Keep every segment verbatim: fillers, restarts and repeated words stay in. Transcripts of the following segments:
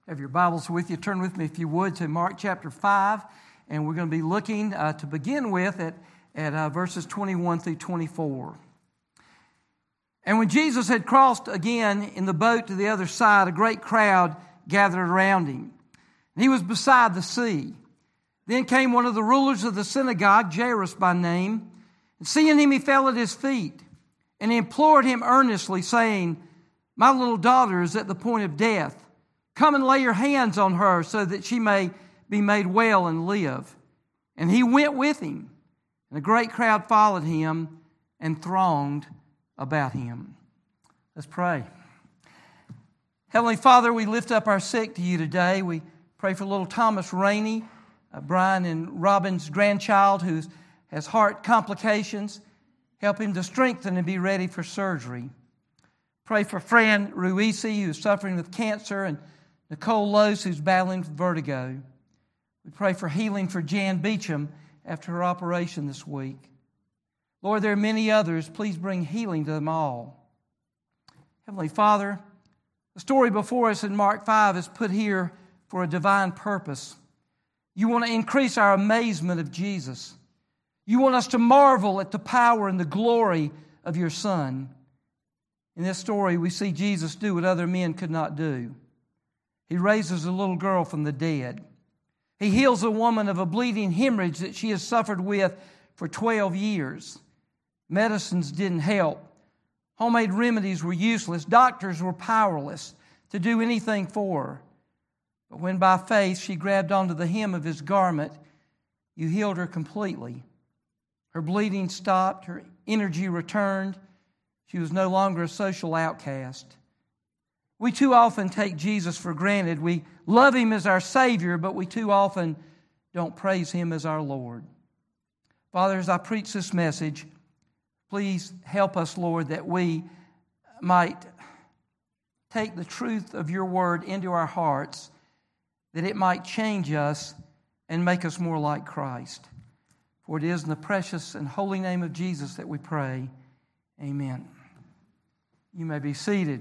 Have your Bibles with you. Turn with me, if you would, to Mark chapter five. And we're going to be looking uh, to begin with at, at uh, verses twenty-one through twenty-four. And when Jesus had crossed again in the boat to the other side, a great crowd gathered around him. And he was beside the sea. Then came one of the rulers of the synagogue, Jairus by name. And seeing him, he fell at his feet. And he implored him earnestly, saying, "My little daughter is at the point of death. Come and lay your hands on her so that she may be made well and live." And he went with him. And a great crowd followed him and thronged about him. Let's pray. Heavenly Father, we lift up our sick to you today. We pray for little Thomas Rainey, uh, Brian and Robin's grandchild who has heart complications. Help him to strengthen and be ready for surgery. Pray for Fran Ruisi, who is suffering with cancer, and Nicole Lose, who's battling vertigo. We pray for healing for Jan Beecham after her operation this week. Lord, there are many others. Please bring healing to them all. Heavenly Father, the story before us in Mark five is put here for a divine purpose. You want to increase our amazement of Jesus. You want us to marvel at the power and the glory of your Son. In this story, we see Jesus do what other men could not do. He raises a little girl from the dead. He heals a woman of a bleeding hemorrhage that she has suffered with for twelve years. Medicines didn't help. Homemade remedies were useless. Doctors were powerless to do anything for her. But when by faith she grabbed onto the hem of his garment, you healed her completely. Her bleeding stopped. Her energy returned. She was no longer a social outcast. We too often take Jesus for granted. We love Him as our Savior, but we too often don't praise Him as our Lord. Father, as I preach this message, please help us, Lord, that we might take the truth of your word into our hearts, that it might change us and make us more like Christ. For it is in the precious and holy name of Jesus that we pray. Amen. You may be seated.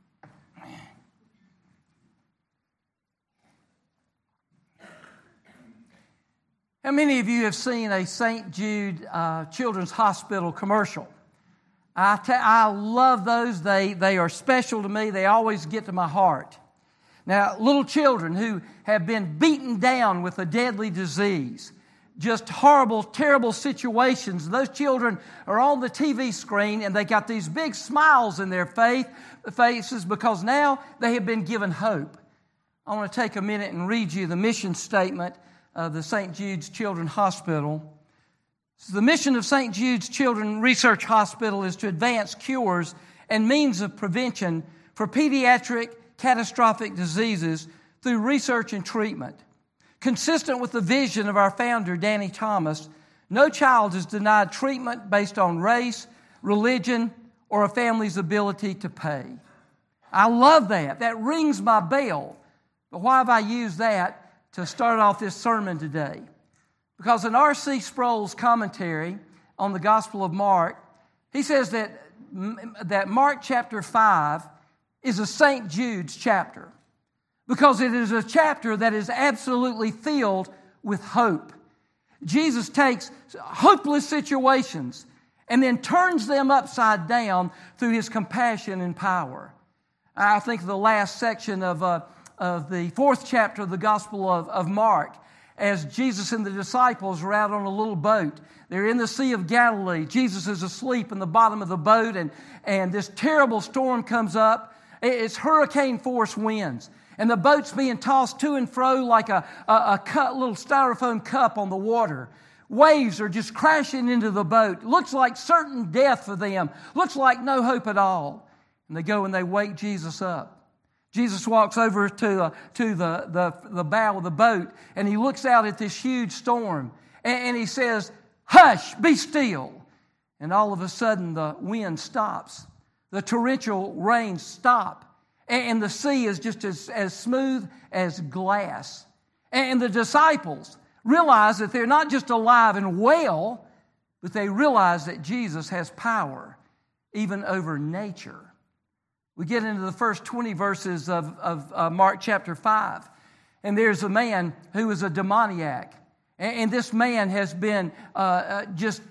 How many of you have seen a Saint Jude uh, Children's Hospital commercial? I, ta- I love those. They, they are special to me. They always get to my heart. Now, little children who have been beaten down with a deadly disease, just horrible, terrible situations. Those children are on the T V screen and they got these big smiles in their faith, faces because now they have been given hope. I want to take a minute and read you the mission statement of the Saint Jude's Children's Hospital. So the mission of Saint Jude's Children's Research Hospital is to advance cures and means of prevention for pediatric catastrophic diseases through research and treatment. Consistent with the vision of our founder, Danny Thomas, no child is denied treatment based on race, religion, or a family's ability to pay. I love that. That rings my bell. But why have I used that to start off this sermon today? Because in R C Sproul's commentary on the Gospel of Mark, he says that, that Mark chapter five is a Saint Jude's chapter. Because it is a chapter that is absolutely filled with hope. Jesus takes hopeless situations and then turns them upside down through His compassion and power. I think the last section of, uh, of the fourth chapter of the Gospel of, of Mark, as Jesus and the disciples are out on a little boat. They're in the Sea of Galilee. Jesus is asleep in the bottom of the boat, and, and this terrible storm comes up. It's hurricane force winds. And the boat's being tossed to and fro like a, a, a cut, little styrofoam cup on the water. Waves are just crashing into the boat. Looks like certain death for them. Looks like no hope at all. And they go and they wake Jesus up. Jesus walks over to, uh, to the, the, the bow of the boat, and He looks out at this huge storm. And, and He says, "Hush, be still." And all of a sudden the wind stops. The torrential rains stop. And the sea is just as, as smooth as glass. And the disciples realize that they're not just alive and well, but they realize that Jesus has power even over nature. We get into the first twenty verses of, of uh, Mark chapter five. And there's a man who is a demoniac. And, and this man has been uh, uh, just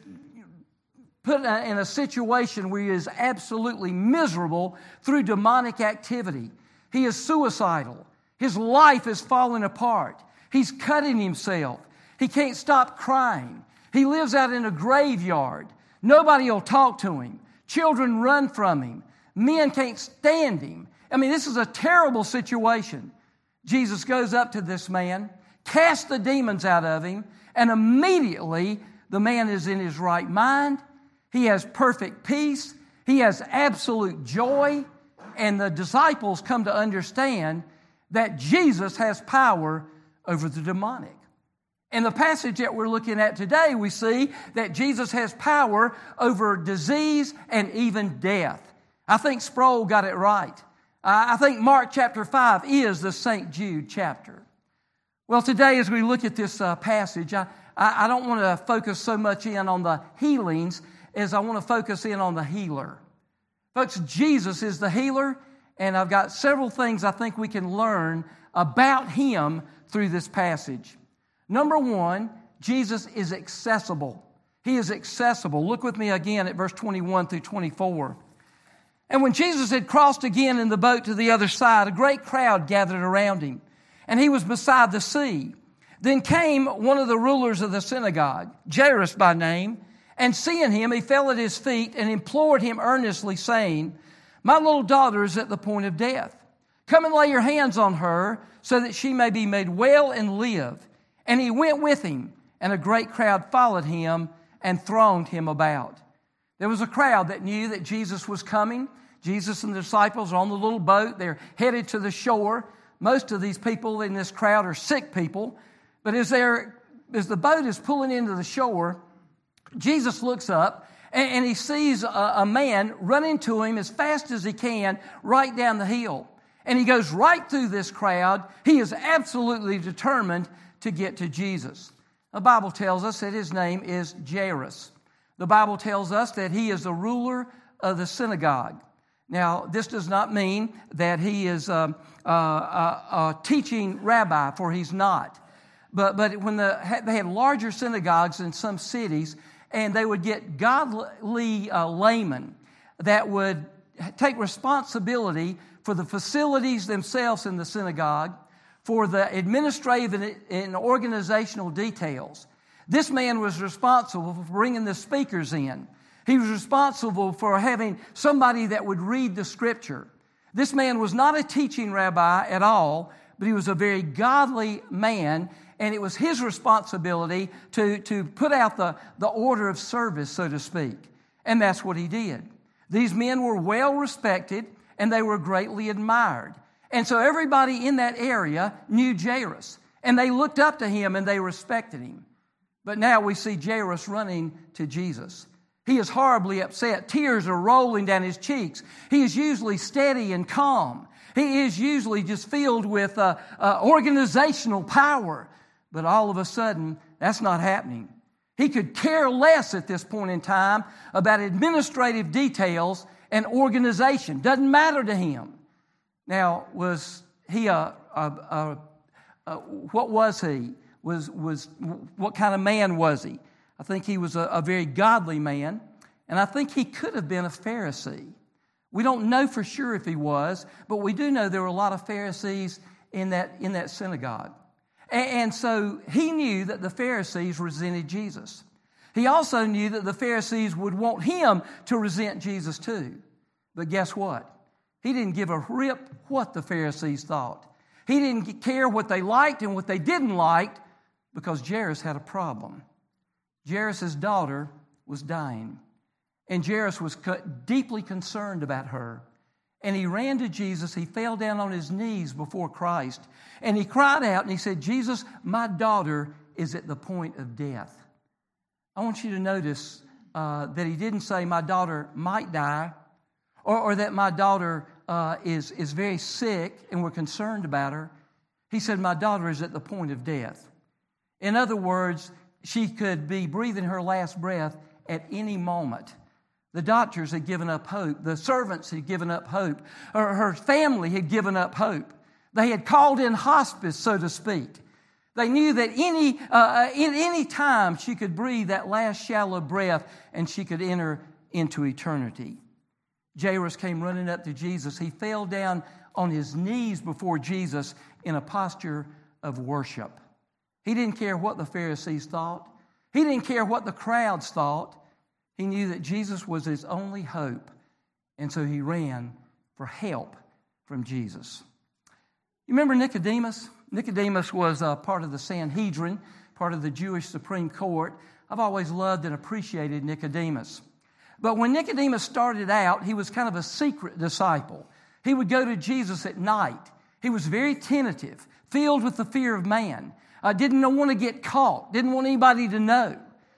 put in a situation where he is absolutely miserable through demonic activity. He is suicidal. His life is falling apart. He's cutting himself. He can't stop crying. He lives out in a graveyard. Nobody will talk to him. Children run from him. Men can't stand him. I mean, this is a terrible situation. Jesus goes up to this man, casts the demons out of him, and immediately the man is in his right mind. He has perfect peace. He has absolute joy. And the disciples come to understand that Jesus has power over the demonic. In the passage that we're looking at today, we see that Jesus has power over disease and even death. I think Sproul got it right. I think Mark chapter five is the Saint Jude chapter. Well, today as we look at this uh, passage, I, I don't want to focus so much in on the healings as I want to focus in on the healer. Folks, Jesus is the healer, and I've got several things I think we can learn about Him through this passage. Number one, Jesus is accessible. He is accessible. Look with me again at verse twenty-one through twenty-four. And when Jesus had crossed again in the boat to the other side, a great crowd gathered around him, and he was beside the sea. Then came one of the rulers of the synagogue, Jairus by name, and seeing him, he fell at his feet and implored him earnestly, saying, "My little daughter is at the point of death. Come and lay your hands on her, so that she may be made well and live." And he went with him, and a great crowd followed him and thronged him about. There was a crowd that knew that Jesus was coming. Jesus and the disciples are on the little boat. They're headed to the shore. Most of these people in this crowd are sick people. But as, they're, as the boat is pulling into the shore, Jesus looks up and, and he sees a, a man running to him as fast as he can right down the hill. And he goes right through this crowd. He is absolutely determined to get to Jesus. The Bible tells us that his name is Jairus. The Bible tells us that he is the ruler of the synagogue. Now, this does not mean that he is a, a, a, a teaching rabbi, for he's not. But but when the, they had larger synagogues in some cities, and they would get godly uh, laymen that would take responsibility for the facilities themselves in the synagogue, for the administrative and, and organizational details. This man was responsible for bringing the speakers in. He was responsible for having somebody that would read the Scripture. This man was not a teaching rabbi at all, but he was a very godly man, and it was his responsibility to, to put out the, the order of service, so to speak. And that's what he did. These men were well respected, and they were greatly admired. And so everybody in that area knew Jairus, and they looked up to him and they respected him. But now we see Jairus running to Jesus. He is horribly upset. Tears are rolling down his cheeks. He is usually steady and calm. He is usually just filled with uh, uh, organizational power. But all of a sudden, that's not happening. He could care less at this point in time about administrative details and organization. Doesn't matter to him. Now, was he a, a, a, a what was he? Was was what kind of man was he? I think he was a, a very godly man, and I think he could have been a Pharisee. We don't know for sure if he was, but we do know there were a lot of Pharisees in that in that synagogue. And, and so he knew that the Pharisees resented Jesus. He also knew that the Pharisees would want him to resent Jesus too. But guess what? He didn't give a rip what the Pharisees thought. He didn't care what they liked and what they didn't like, because Jairus had a problem. Jairus' daughter was dying, and Jairus was deeply concerned about her. And he ran to Jesus. He fell down on his knees before Christ, and he cried out and he said, "Jesus, my daughter is at the point of death." I want you to notice uh, that he didn't say, "My daughter might die," or, or that my daughter uh, is, is very sick and we're concerned about her. He said, "My daughter is at the point of death." In other words, she could be breathing her last breath at any moment. The doctors had given up hope. The servants had given up hope. Her, her family had given up hope. They had called in hospice, so to speak. They knew that any, uh, in any time she could breathe that last shallow breath and she could enter into eternity. Jairus came running up to Jesus. He fell down on his knees before Jesus in a posture of worship. He didn't care what the Pharisees thought. He didn't care what the crowds thought. He knew that Jesus was his only hope, and so he ran for help from Jesus. You remember Nicodemus? Nicodemus was uh, part of the Sanhedrin, part of the Jewish Supreme Court. I've always loved and appreciated Nicodemus. But when Nicodemus started out, he was kind of a secret disciple. He would go to Jesus at night. He was very tentative, filled with the fear of man. Uh, didn't want to get caught, didn't want anybody to know.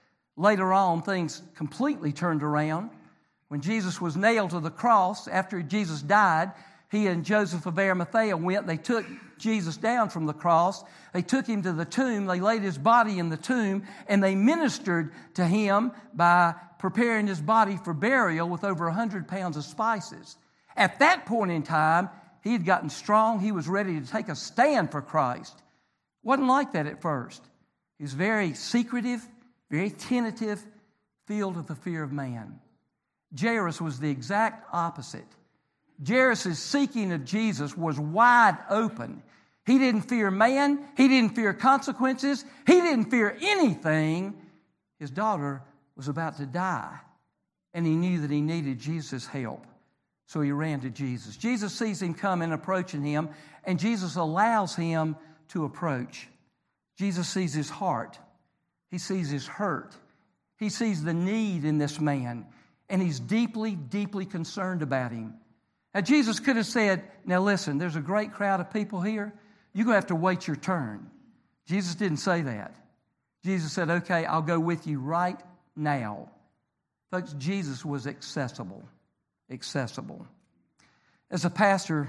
Later on, things completely turned around. When Jesus was nailed to the cross, after Jesus died, he and Joseph of Arimathea went. They took Jesus down from the cross. They took him to the tomb. They laid his body in the tomb, and they ministered to him by preparing his body for burial with over one hundred pounds of spices. At that point in time, he had gotten strong. He was ready to take a stand for Christ. Wasn't like that at first. He was very secretive, very tentative, filled with the fear of man. Jairus was the exact opposite. Jairus' seeking of Jesus was wide open. He didn't fear man. He didn't fear consequences. He didn't fear anything. His daughter was about to die, and he knew that he needed Jesus' help. So he ran to Jesus. Jesus sees him come and approaching him, and Jesus allows him to approach. Jesus sees his heart. He sees his hurt. He sees the need in this man, and he's deeply, deeply concerned about him. Now, Jesus could have said, now listen, there's a great crowd of people here. You're going to have to wait your turn. Jesus didn't say that. Jesus said, okay, I'll go with you right now. Folks, Jesus was accessible. Accessible. As a pastor,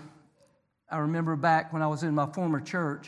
I remember back when I was in my former church,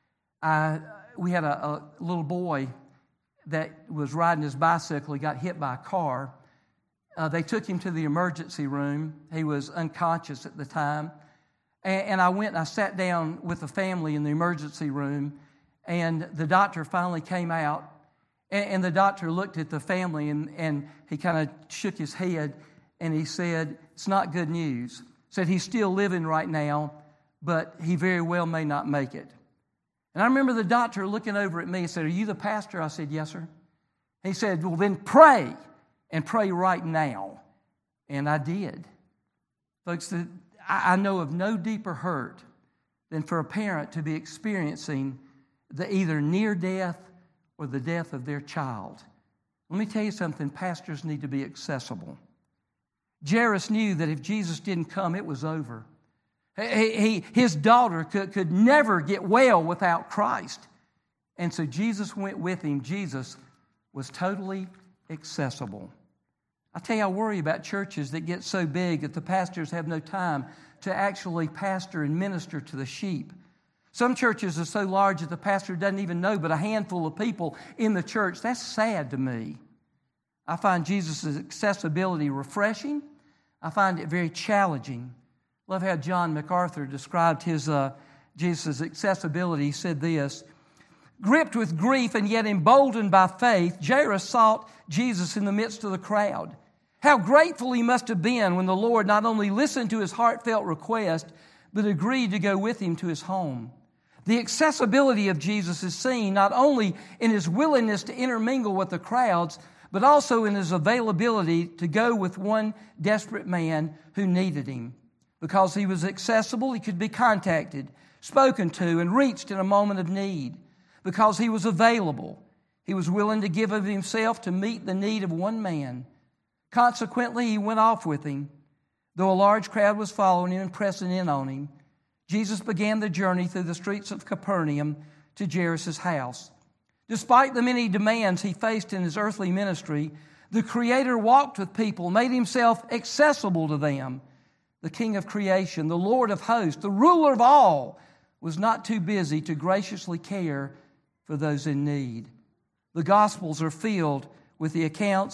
I, we had a, a little boy that was riding his bicycle. He got hit by a car. Uh, they took him to the emergency room. He was unconscious at the time. And, and I went and I sat down with the family in the emergency room, and the doctor finally came out. And, and the doctor looked at the family, and, and he kind of shook his head, and he said, it's not good news. Said he's still living right now, but he very well may not make it. And I remember the doctor looking over at me and said, are you the pastor? I said, yes, sir. He said, well, then pray, and pray right now. And I did. Folks, the, I, I know of no deeper hurt than for a parent to be experiencing the either near death or the death of their child. Let me tell you something, pastors need to be accessible. Jairus knew that if Jesus didn't come, it was over. He, he, his daughter could, could never get well without Christ. And so Jesus went with him. Jesus was totally accessible. I tell you, I worry about churches that get so big that the pastors have no time to actually pastor and minister to the sheep. Some churches are so large that the pastor doesn't even know but a handful of people in the church. That's sad to me. I find Jesus' accessibility refreshing. I find it very challenging. Love how John MacArthur described his uh, Jesus' accessibility. He said this, gripped with grief and yet emboldened by faith, Jairus sought Jesus in the midst of the crowd. How grateful he must have been when the Lord not only listened to his heartfelt request, but agreed to go with him to his home. The accessibility of Jesus is seen not only in his willingness to intermingle with the crowds, but also in his availability to go with one desperate man who needed him. Because he was accessible, he could be contacted, spoken to, and reached in a moment of need. Because he was available, he was willing to give of himself to meet the need of one man. Consequently, he went off with him. Though a large crowd was following him and pressing in on him, Jesus began the journey through the streets of Capernaum to Jairus' house. Despite the many demands he faced in his earthly ministry, the Creator walked with people, made himself accessible to them. The King of creation, the Lord of hosts, the ruler of all, was not too busy to graciously care for those in need. The Gospels are filled with the accounts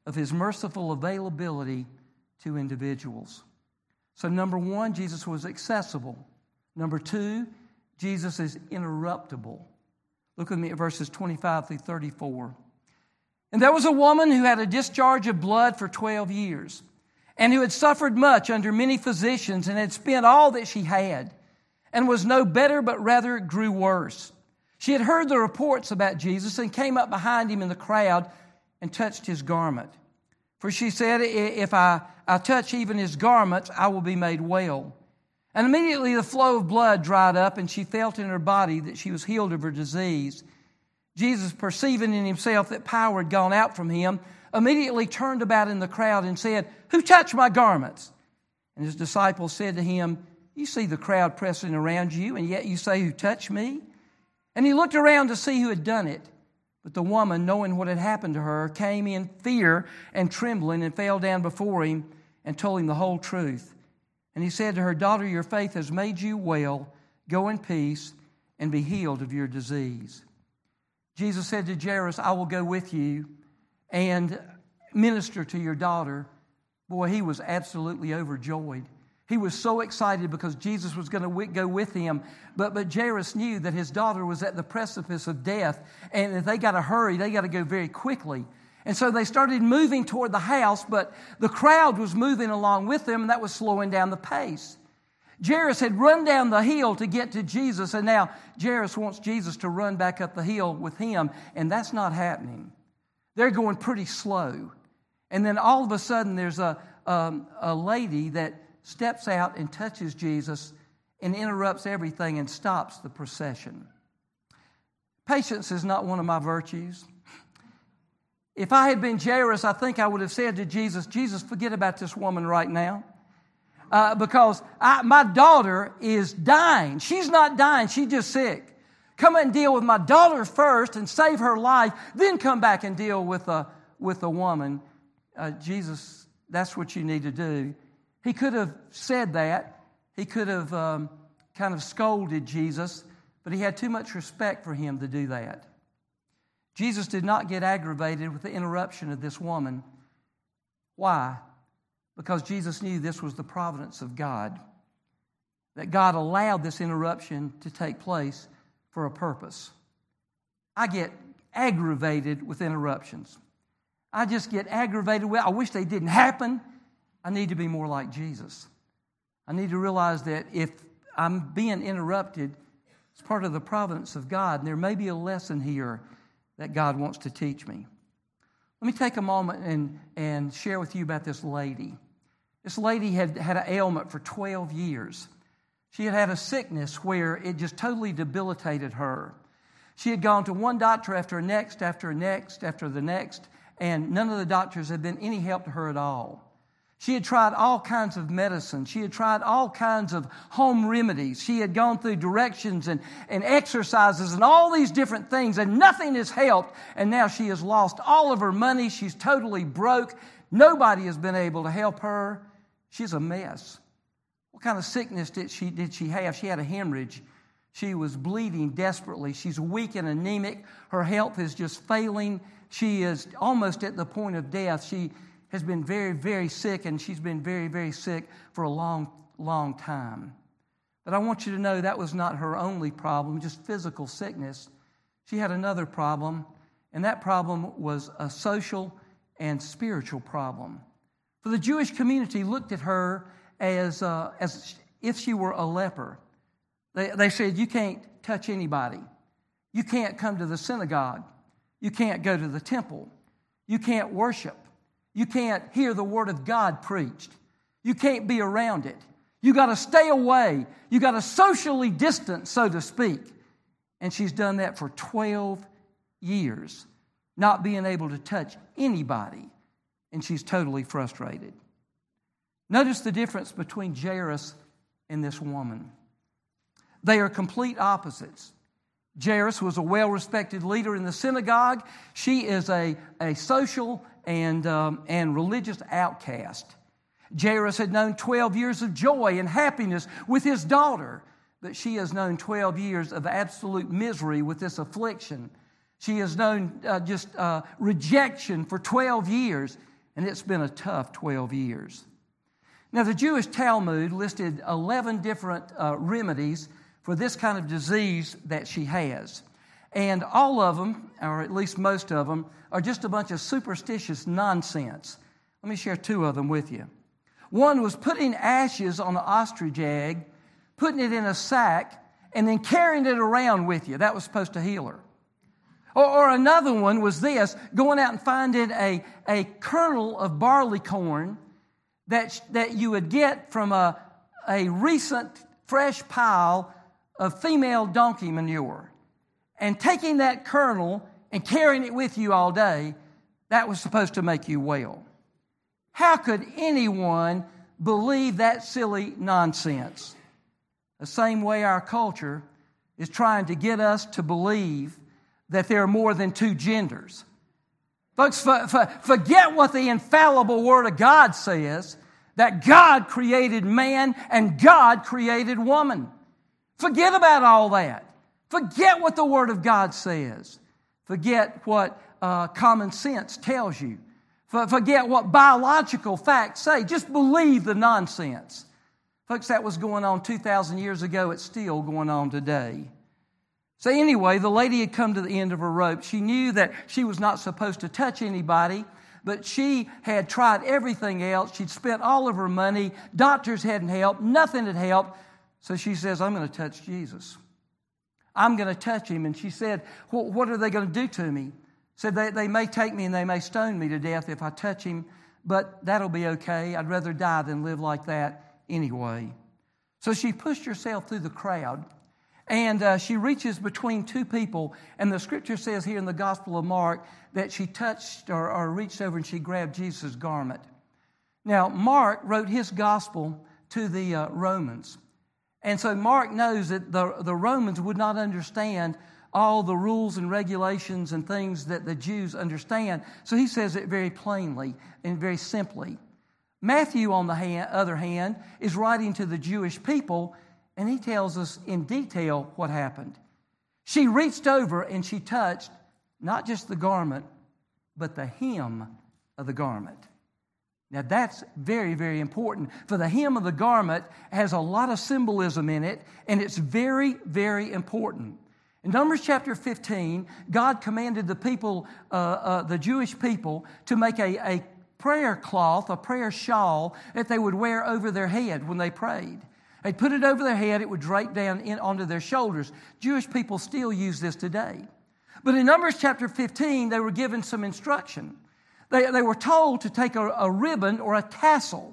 of his merciful availability to individuals. So number one, Jesus was accessible. Number two, Jesus is interruptible. Look with me at verses twenty-five through thirty-four. And there was a woman who had a discharge of blood for twelve years, and who had suffered much under many physicians, and had spent all that she had, and was no better, but rather grew worse. She had heard the reports about Jesus, and came up behind him in the crowd, and touched his garment. For she said, if I, I touch even his garments, I will be made well. And immediately the flow of blood dried up, and she felt in her body that she was healed of her disease. Jesus, perceiving in himself that power had gone out from him, immediately turned about in the crowd and said, "Who touched my garments?" And his disciples said to him, "You see the crowd pressing around you, and yet you say, 'Who touched me?'" And he looked around to see who had done it. But the woman, knowing what had happened to her, came in fear and trembling, and fell down before him and told him the whole truth. And he said to her, "Daughter, your faith has made you well. Go in peace and be healed of your disease." Jesus said to Jairus, "I will go with you and minister to your daughter." Boy, he was absolutely overjoyed. He was so excited because Jesus was going to go with him. But, but Jairus knew that his daughter was at the precipice of death. And if they got to hurry, they got to go very quickly. And so they started moving toward the house, but the crowd was moving along with them, and that was slowing down the pace. Jairus had run down the hill to get to Jesus, and now Jairus wants Jesus to run back up the hill with him, and that's not happening. They're going pretty slow. And then all of a sudden there's a, um, a lady that steps out and touches Jesus and interrupts everything and stops the procession. Patience is not one of my virtues. If I had been Jairus, I think I would have said to Jesus, "Jesus, forget about this woman right now. Uh, because I, my daughter is dying. She's not dying, she's just sick. Come and deal with my daughter first and save her life, then come back and deal with a, with a woman." Uh, Jesus, that's what you need to do. He could have said that. He could have um, kind of scolded Jesus, but he had too much respect for him to do that. Jesus did not get aggravated with the interruption of this woman. Why? Because Jesus knew this was the providence of God, that God allowed this interruption to take place for a purpose. I get aggravated with interruptions. I just get aggravated with, I wish they didn't happen. I need to be more like Jesus. I need to realize that if I'm being interrupted, it's part of the providence of God, and there may be a lesson here that God wants to teach me. Let me take a moment and, and share with you about this lady. This lady had had an ailment for twelve years. She had had a sickness where it just totally debilitated her. She had gone to one doctor after the next, after the next, after the next, and none of the doctors had been any help to her at all. She had tried all kinds of medicine. She had tried all kinds of home remedies. She had gone through directions and, and exercises and all these different things, and nothing has helped. And now she has lost all of her money. She's totally broke. Nobody has been able to help her. She's a mess. What kind of sickness did she, did she have? She had a hemorrhage. She was bleeding desperately. She's weak and anemic. Her health is just failing. She is almost at the point of death. She has been very, very sick, and she's been very, very sick for a long, long time. But I want you to know that was not her only problem, just physical sickness. She had another problem, and that problem was a social and spiritual problem. For the Jewish community looked at her as, uh, as if she were a leper. They, they said, "You can't touch anybody. You can't come to the synagogue. You can't go to the temple. You can't worship. You can't hear the Word of God preached. You can't be around it. You got to stay away. You got to socially distance, so to speak." And she's done that for twelve years, not being able to touch anybody, and she's totally frustrated. Notice the difference between Jairus and this woman. They are complete opposites. Jairus was a well-respected leader in the synagogue. She is a, a social and, um, and religious outcast. Jairus had known twelve years of joy and happiness with his daughter, but she has known twelve years of absolute misery with this affliction. She has known uh, just uh, rejection for twelve years, And it's been a tough twelve years. Now, the Jewish Talmud listed eleven different uh, remedies for this kind of disease that she has. And all of them, or at least most of them, are just a bunch of superstitious nonsense. Let me share two of them with you. One was putting ashes on an ostrich egg, putting it in a sack, and then carrying it around with you. That was supposed to heal her. Or, or another one was this, going out and finding a, a kernel of barley corn that, that you would get from a, a recent fresh pile of female donkey manure. And taking that kernel and carrying it with you all day, that was supposed to make you well. How could anyone believe that silly nonsense? The same way our culture is trying to get us to believe that there are more than two genders. Folks, for, for, forget what the infallible Word of God says, that God created man and God created woman. Forget about all that. Forget what the Word of God says. Forget what uh, common sense tells you. Forget what biological facts say. Just believe the nonsense. Folks, that was going on two thousand years ago. It's still going on today. So anyway, the lady had come to the end of her rope. She knew that she was not supposed to touch anybody, but she had tried everything else. She'd spent all of her money. Doctors hadn't helped. Nothing had helped. So she says, I'm going to touch Jesus. I'm going to touch him. And she said, well, what are they going to do to me? Said, they, they may take me and they may stone me to death if I touch him, but that'll be okay. I'd rather die than live like that anyway. So she pushed herself through the crowd, and uh, she reaches between two people, and the scripture says here in the Gospel of Mark that she touched or, or reached over and she grabbed Jesus' garment. Now, Mark wrote his gospel to the uh, Romans. And so Mark knows that the, the Romans would not understand all the rules and regulations and things that the Jews understand. So he says it very plainly and very simply. Matthew, on the hand, other hand, is writing to the Jewish people, and he tells us in detail what happened. She reached over and she touched not just the garment, but the hem of the garment. Now that's very, very important. For the hem of the garment has a lot of symbolism in it, and it's very, very important. In Numbers chapter fifteen, God commanded the people, uh, uh, the Jewish people, to make a, a prayer cloth, a prayer shawl that they would wear over their head when they prayed. They'd put it over their head, it would drape down in, onto their shoulders. Jewish people still use this today. But in Numbers chapter fifteen, they were given some instruction. They, they were told to take a, a ribbon or a tassel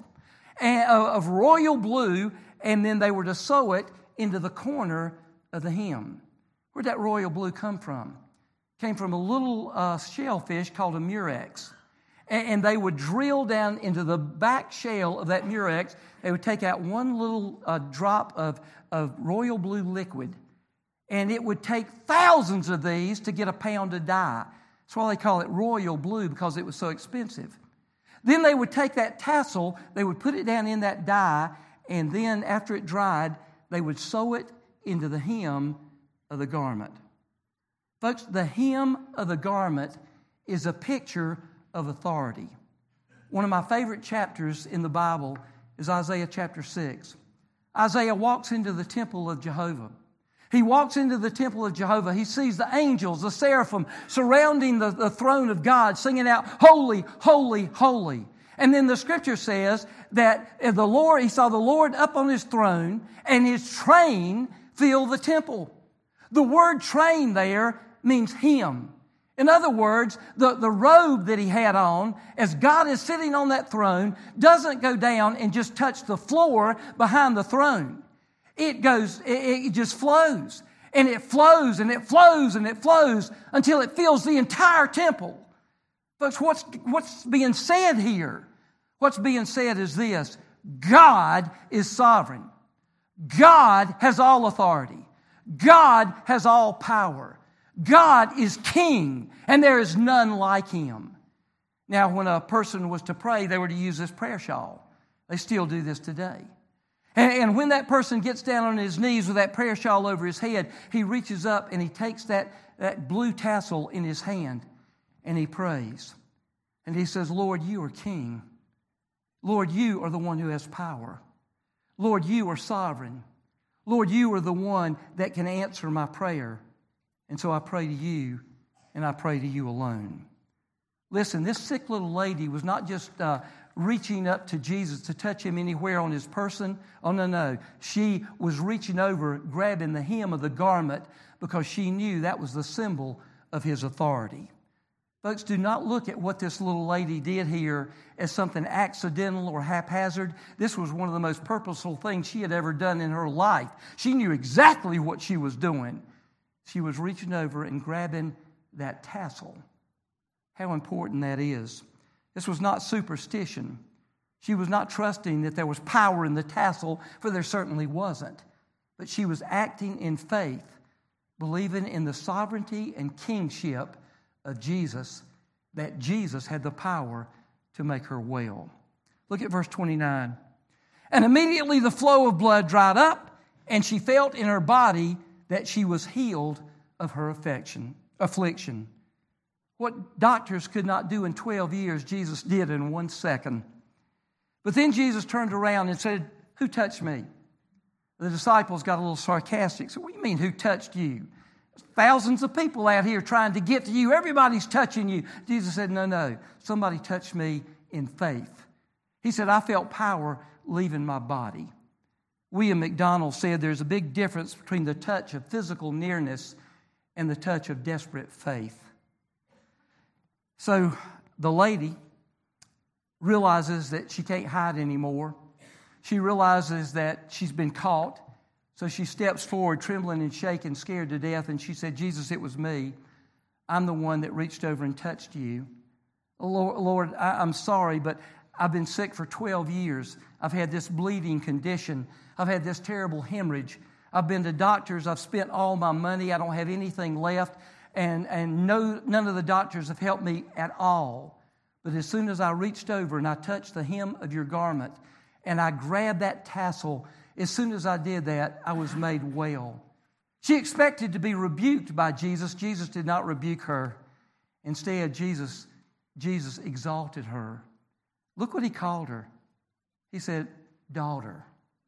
of royal blue, and then they were to sew it into the corner of the hem. Where'd that royal blue come from? It came from a little uh, shellfish called a murex. And, and they would drill down into the back shell of that murex. They would take out one little uh, drop of, of royal blue liquid. And it would take thousands of these to get a pound of dye. That's why they call it royal blue, because it was so expensive. Then they would take that tassel, they would put it down in that dye, and then after it dried, they would sew it into the hem of the garment. Folks, the hem of the garment is a picture of authority. One of my favorite chapters in the Bible is Isaiah chapter six. Isaiah walks into the temple of Jehovah. He walks into the temple of Jehovah. He sees the angels, the seraphim, surrounding the, the throne of God, singing out, holy, holy, holy. And then the scripture says that the Lord, he saw the Lord up on his throne, and his train filled the temple. The word train there means hem. In other words, the, the robe that he had on, as God is sitting on that throne, doesn't go down and just touch the floor behind the throne. It goes, it, it just flows. And it flows and it flows and it flows until it fills the entire temple. Folks, what's, what's being said here? What's being said is this: God is sovereign. God has all authority. God has all power. God is king, and there is none like him. Now, when a person was to pray, they were to use this prayer shawl. They still do this today. And, and when that person gets down on his knees with that prayer shawl over his head, he reaches up and he takes that, that blue tassel in his hand and he prays. And he says, Lord, you are king. Lord, you are the one who has power. Lord, you are sovereign. Lord, you are the one that can answer my prayer. And so I pray to you, and I pray to you alone. Listen, this sick little lady was not just uh, reaching up to Jesus to touch him anywhere on his person. Oh, no, no. She was reaching over, grabbing the hem of the garment because she knew that was the symbol of his authority. Folks, do not look at what this little lady did here as something accidental or haphazard. This was one of the most purposeful things she had ever done in her life. She knew exactly what she was doing. She was reaching over and grabbing that tassel. How important that is. This was not superstition. She was not trusting that there was power in the tassel, for there certainly wasn't. But she was acting in faith, believing in the sovereignty and kingship of Jesus, that Jesus had the power to make her well. Look at verse twenty-nine. And immediately the flow of blood dried up, and she felt in her body that she was healed of her affection, affliction. What doctors could not do in twelve years, Jesus did in one second. But then Jesus turned around and said, who touched me? The disciples got a little sarcastic. So what do you mean, who touched you? Thousands of people out here trying to get to you. Everybody's touching you. Jesus said, no, no. Somebody touched me in faith. He said, I felt power leaving my body. William McDonald said there's a big difference between the touch of physical nearness and the touch of desperate faith. So the lady realizes that she can't hide anymore. She realizes that she's been caught. So she steps forward, trembling and shaking, scared to death, and she said, Jesus, it was me. I'm the one that reached over and touched you. Lord, Lord I, I'm sorry, but I've been sick for twelve years. I've had this bleeding condition. I've had this terrible hemorrhage. I've been to doctors. I've spent all my money. I don't have anything left. And, and no, none of the doctors have helped me at all. But as soon as I reached over and I touched the hem of your garment and I grabbed that tassel, as soon as I did that, I was made well. She expected to be rebuked by Jesus. Jesus did not rebuke her. Instead, Jesus, Jesus exalted her. Look what he called her. He said, daughter.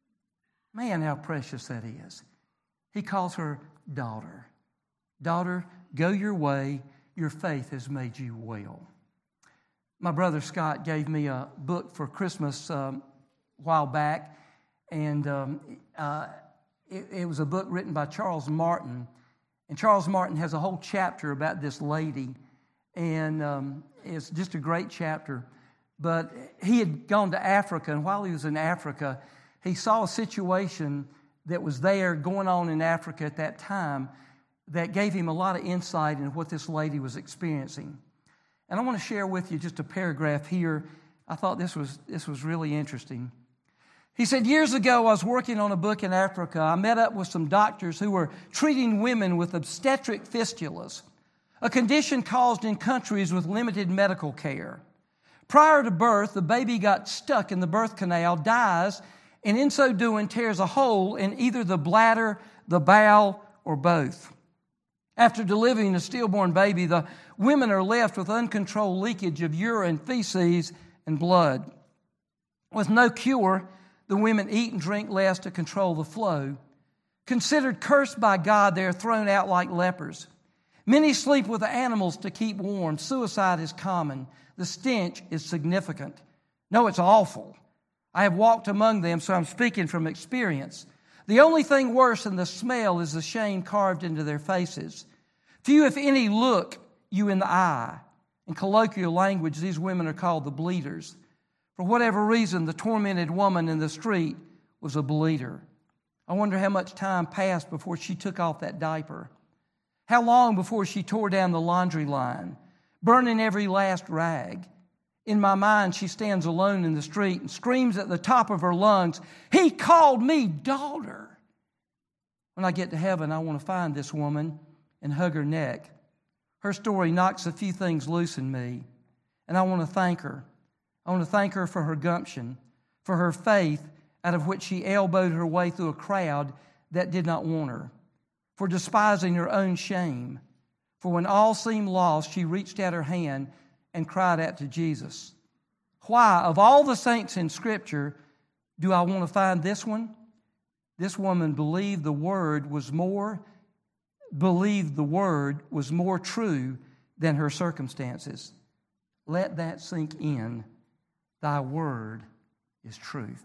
Man, how precious that is. He calls her daughter. Daughter, go your way. Your faith has made you well. My brother Scott gave me a book for Christmas um, a while back. And um, uh, it, it was a book written by Charles Martin. And Charles Martin has a whole chapter about this lady. And um, it's just a great chapter. But he had gone to Africa. And while he was in Africa, he saw a situation that was there going on in Africa at that time that gave him a lot of insight into what this lady was experiencing. And I want to share with you just a paragraph here. I thought this was this was really interesting. He said, years ago, I was working on a book in Africa. I met up with some doctors who were treating women with obstetric fistulas, a condition caused in countries with limited medical care. Prior to birth, the baby got stuck in the birth canal, dies, and in so doing tears a hole in either the bladder, the bowel, or both. After delivering a stillborn baby, the women are left with uncontrolled leakage of urine, feces, and blood. With no cure, the women eat and drink less to control the flow. Considered cursed by God, they are thrown out like lepers. Many sleep with the animals to keep warm. Suicide is common. The stench is significant. No, it's awful. I have walked among them, so I'm speaking from experience. The only thing worse than the smell is the shame carved into their faces. Few, if any, look you in the eye. In colloquial language, these women are called the bleeders. For whatever reason, the tormented woman in the street was a bleeder. I wonder how much time passed before she took off that diaper. How long before she tore down the laundry line, burning every last rag. In my mind, she stands alone in the street and screams at the top of her lungs, "He called me daughter." When I get to heaven, I want to find this woman and hug her neck. Her story knocks a few things loose in me, and I want to thank her. I want to thank her for her gumption, for her faith out of which she elbowed her way through a crowd that did not want her, for despising her own shame. For when all seemed lost, she reached out her hand and cried out to Jesus. Why, of all the saints in Scripture, do I want to find this one? This woman believed the word was more, believed the word was more true than her circumstances. Let that sink in. Thy word is truth.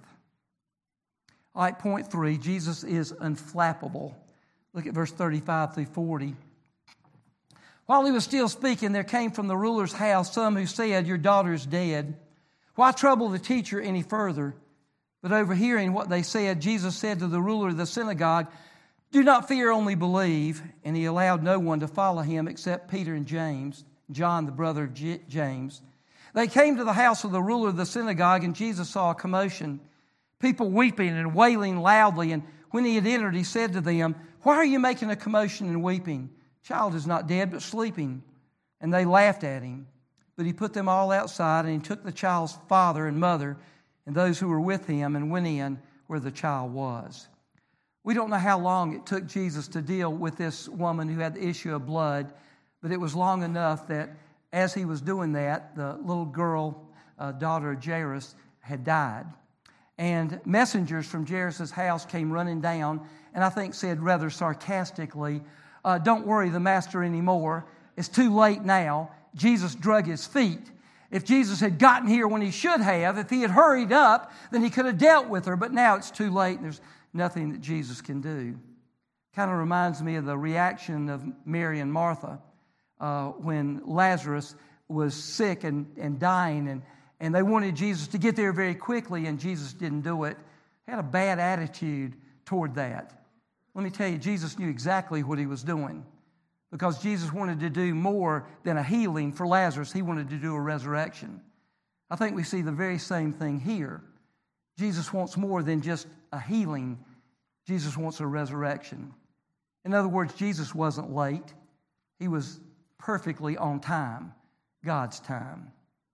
All right, point three, Jesus is unflappable. Look at verse thirty-five through forty. While he was still speaking, there came from the ruler's house some who said, Your daughter is dead. Why trouble the teacher any further? But overhearing what they said, Jesus said to the ruler of the synagogue, Do not fear, only believe. And he allowed no one to follow him except Peter and James, John, the brother of J- James. They came to the house of the ruler of the synagogue, and Jesus saw a commotion, people weeping and wailing loudly. And when he had entered, he said to them, Why are you making a commotion and weeping? Child is not dead, but sleeping. And they laughed at him. But he put them all outside, and he took the child's father and mother and those who were with him and went in where the child was. We don't know how long it took Jesus to deal with this woman who had the issue of blood, but it was long enough that as he was doing that, the little girl, uh, daughter of Jairus, had died. And messengers from Jairus' house came running down, and I think said rather sarcastically, uh, Don't worry the master anymore. It's too late now. Jesus drug his feet. If Jesus had gotten here when he should have, if he had hurried up, then he could have dealt with her. But now it's too late, and there's nothing that Jesus can do. Kind of reminds me of the reaction of Mary and Martha uh, when Lazarus was sick and, and dying, and, and they wanted Jesus to get there very quickly, and Jesus didn't do it. He had a bad attitude toward that. Let me tell you, Jesus knew exactly what he was doing. Because Jesus wanted to do more than a healing for Lazarus. He wanted to do a resurrection. I think we see the very same thing here. Jesus wants more than just a healing. Jesus wants a resurrection. In other words, Jesus wasn't late. He was perfectly on time, God's time.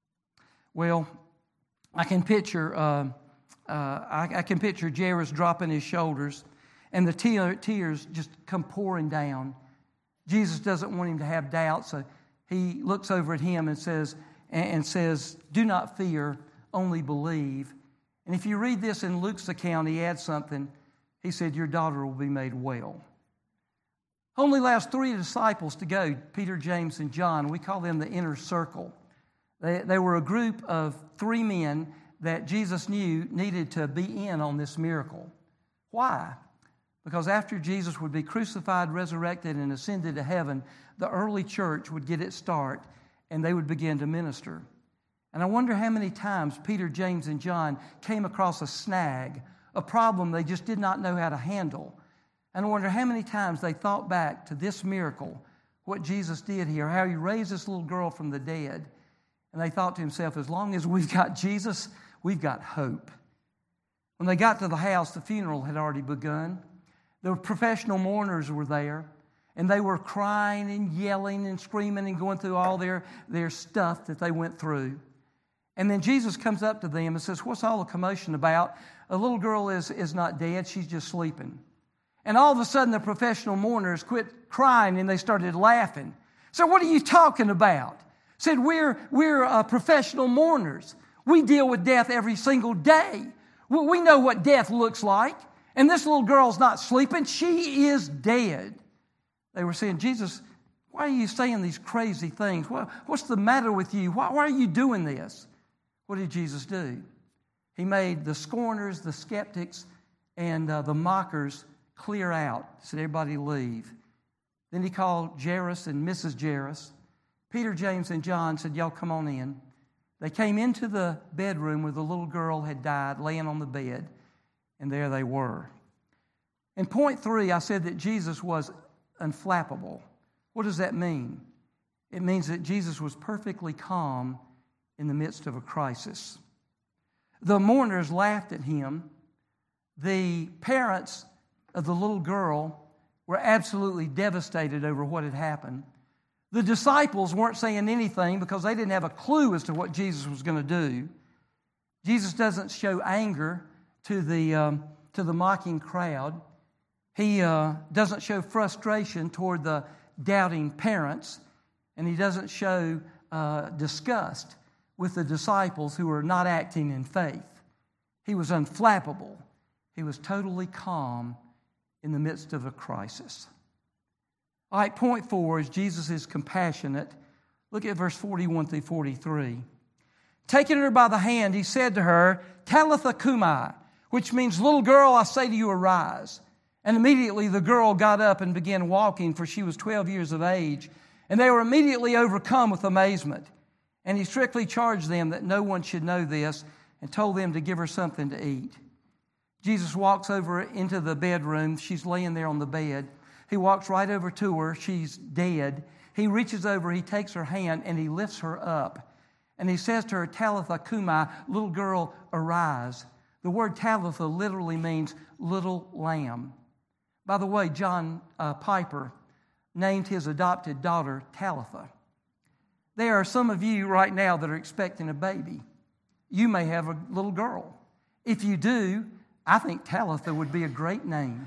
Well, I can picture uh, uh, I, I can picture Jairus dropping his shoulders and the te- tears just come pouring down. Jesus doesn't want him to have doubt, so he looks over at him and says, and says, Do not fear, only believe. And if you read this in Luke's account, he adds something. He said, Your daughter will be made well. Only last three disciples to go, Peter, James, and John. We call them the inner circle. They, they were a group of three men that Jesus knew needed to be in on this miracle. Why? Because after Jesus would be crucified, resurrected, and ascended to heaven, the early church would get its start, and they would begin to minister. And I wonder how many times Peter, James, and John came across a snag, a problem they just did not know how to handle. And I wonder how many times they thought back to this miracle, what Jesus did here, how he raised this little girl from the dead. And they thought to themselves, as long as we've got Jesus, we've got hope. When they got to the house, the funeral had already begun. The professional mourners were there, and they were crying and yelling and screaming and going through all their, their stuff that they went through. And then Jesus comes up to them and says, What's all the commotion about? A little girl is, is not dead, she's just sleeping. And all of a sudden the professional mourners quit crying and they started laughing. So what are you talking about? Said, we're, we're uh, professional mourners. We deal with death every single day. We, we know what death looks like. And this little girl's not sleeping. She is dead. They were saying, Jesus, why are you saying these crazy things? What, what's the matter with you? Why, why are you doing this? What did Jesus do? He made the scorners, the skeptics, and uh, the mockers clear out. He said, everybody leave. Then he called Jairus and Missus Jairus. Peter, James, and John said, y'all come on in. They came into the bedroom where the little girl had died, laying on the bed. And there they were. In point three, I said that Jesus was unflappable. What does that mean? It means that Jesus was perfectly calm in the midst of a crisis. The mourners laughed at him. The parents of the little girl were absolutely devastated over what had happened. The disciples weren't saying anything because they didn't have a clue as to what Jesus was going to do. Jesus doesn't show anger to the um, to the mocking crowd. He uh, doesn't show frustration toward the doubting parents, and he doesn't show uh, disgust with the disciples who were not acting in faith. He was unflappable. He was totally calm in the midst of a crisis. All right, point four is Jesus is compassionate. Look at verse forty-one through forty-three. Taking her by the hand, he said to her, Talitha cumi, which means, little girl, I say to you, arise. And immediately the girl got up and began walking, for she was twelve years of age. And they were immediately overcome with amazement. And he strictly charged them that no one should know this, and told them to give her something to eat. Jesus walks over into the bedroom. She's laying there on the bed. He walks right over to her. She's dead. He reaches over, he takes her hand, and he lifts her up. And he says to her, Talitha cumi, little girl, arise. The word Talitha literally means little lamb. By the way, John uh, Piper named his adopted daughter Talitha. There are some of you right now that are expecting a baby. You may have a little girl. If you do, I think Talitha would be a great name.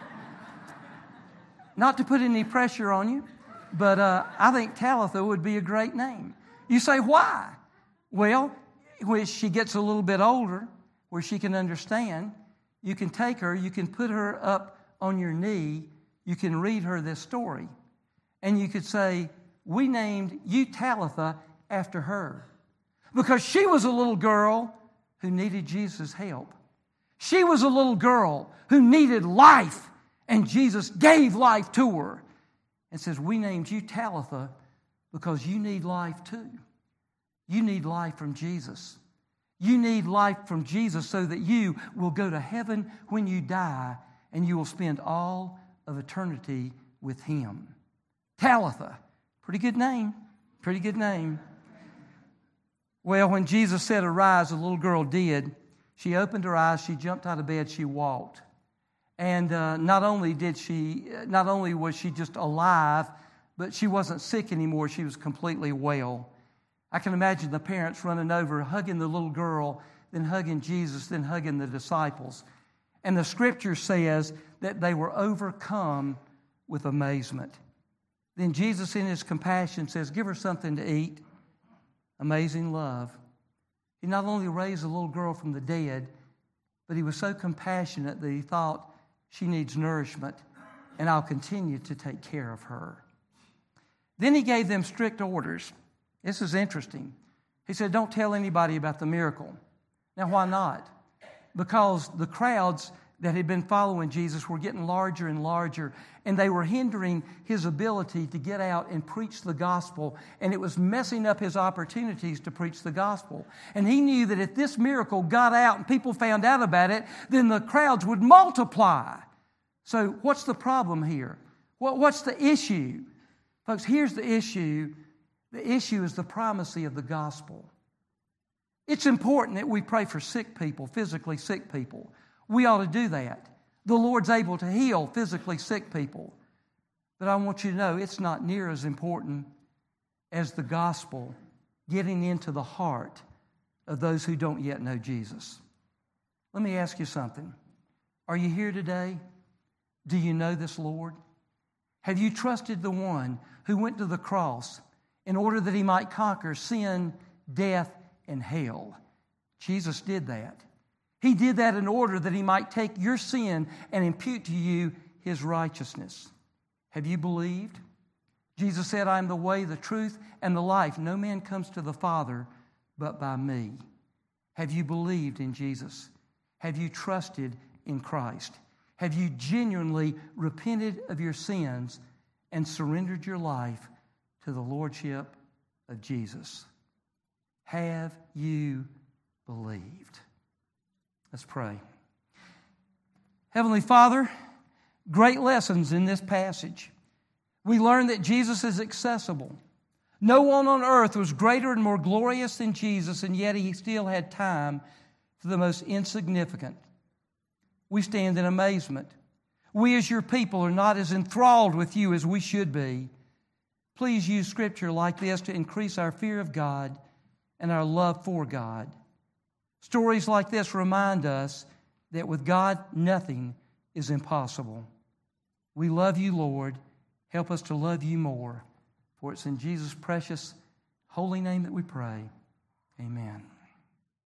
Not to put any pressure on you, but uh, I think Talitha would be a great name. You say, why? Well, when she gets a little bit older, where she can understand, you can take her, you can put her up on your knee, you can read her this story. And you could say, we named you Talitha after her. Because she was a little girl who needed Jesus' help. She was a little girl who needed life, and Jesus gave life to her. And says, we named you Talitha because you need life too. You need life from Jesus. You need life from Jesus so that you will go to heaven when you die, and you will spend all of eternity with Him. Talitha, pretty good name, pretty good name. Well, when Jesus said, arise, the little girl did. She opened her eyes, she jumped out of bed, she walked. And uh, not only did she, not only was she just alive, but she wasn't sick anymore. She was completely well. I can imagine the parents running over, hugging the little girl, then hugging Jesus, then hugging the disciples. And the Scripture says that they were overcome with amazement. Then Jesus, in His compassion, says, give her something to eat. Amazing love. He not only raised the little girl from the dead, but He was so compassionate that He thought, she needs nourishment, and I'll continue to take care of her. Then He gave them strict orders. This is interesting. He said, don't tell anybody about the miracle. Now, why not? Because the crowds that had been following Jesus were getting larger and larger, and they were hindering His ability to get out and preach the gospel, and it was messing up His opportunities to preach the gospel. And He knew that if this miracle got out and people found out about it, then the crowds would multiply. So what's the problem here? What, what's the issue? Folks, here's the issue. The issue is the primacy of the gospel. It's important that we pray for sick people, physically sick people. We ought to do that. The Lord's able to heal physically sick people. But I want you to know it's not near as important as the gospel getting into the heart of those who don't yet know Jesus. Let me ask you something. Are you here today? Do you know this Lord? Have you trusted the one who went to the cross in order that He might conquer sin, death, and hell? Jesus did that. He did that in order that He might take your sin and impute to you His righteousness. Have you believed? Jesus said, I am the way, the truth, and the life. No man comes to the Father but by me. Have you believed in Jesus? Have you trusted in Christ? Have you genuinely repented of your sins and surrendered your life to the Lordship of Jesus? Have you believed? Let's pray. Heavenly Father, great lessons in this passage. We learn that Jesus is accessible. No one on earth was greater and more glorious than Jesus, and yet He still had time for the most insignificant. We stand in amazement. We as your people are not as enthralled with you as we should be. Please use Scripture like this to increase our fear of God and our love for God. Stories like this remind us that with God, nothing is impossible. We love you, Lord. Help us to love you more. For it's in Jesus' precious, holy name that we pray. Amen.